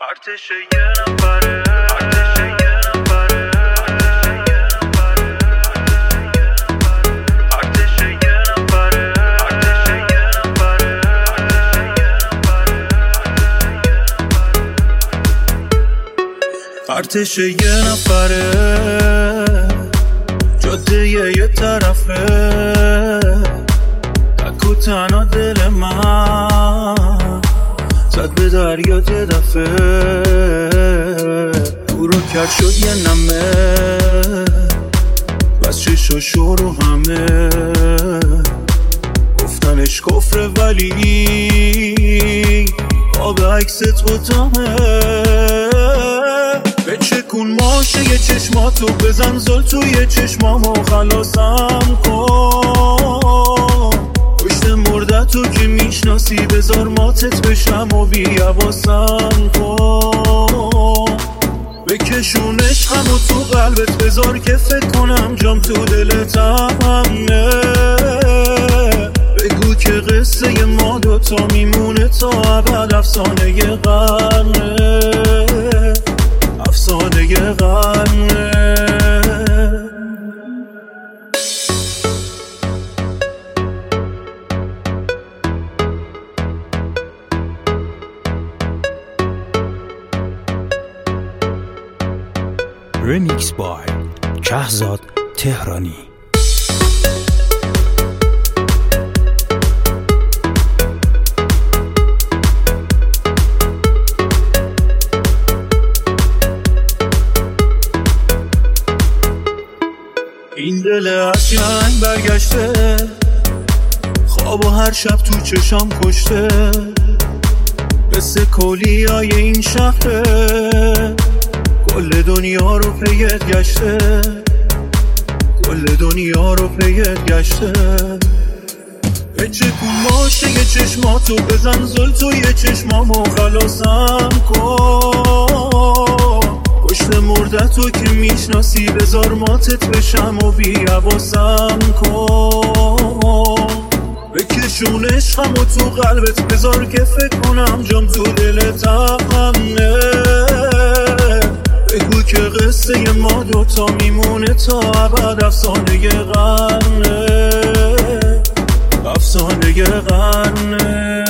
ارتش یه نفره، ارتش یه نفره، ارتش یه نفره، ارتش یه نفره، جاده یه طرفه، تک و تنها دل من زد به دریا یه دفعه، او رو کرد شد یه نمه، بس چش و شور و همه گفتنش کفره، ولی آب عکست بوتامه. به چکون ماشه یه چشماتو، بزن زل توی چشمامو خلاصم کن، پشت مردتو که میشناسی بذار ماتت بشم و بی‌حواسم کن. بکشونش همو تو قلبت، بذار که فکر کنم جام تو دلت همه، بگو که قصه ما دوتا میمونه تا ابد، افسانه قرنه، افسانه قرنه. رمیکس بای کهزاد تهرانی. این دل عشقنگ برگشته، خواب و هر شب تو چشام کشته، قصه کلیای این شهره، کل دنیا رو پیت گشته، کل دنیا رو پیت گشته. به چکون ماشه یه چشماتو، بزن زل توی چشمامو خلاصم کن، پشت مردتو که میشناسی بذار ماتت بشم و بی‌حواسم کن. بکشونش همو تو قلبت، بذار که فکر کنم جام تو دلت همه، بگو که قصه ما دوتا میمونه تا ابد، افسانه قرنه، افسانه قرنه.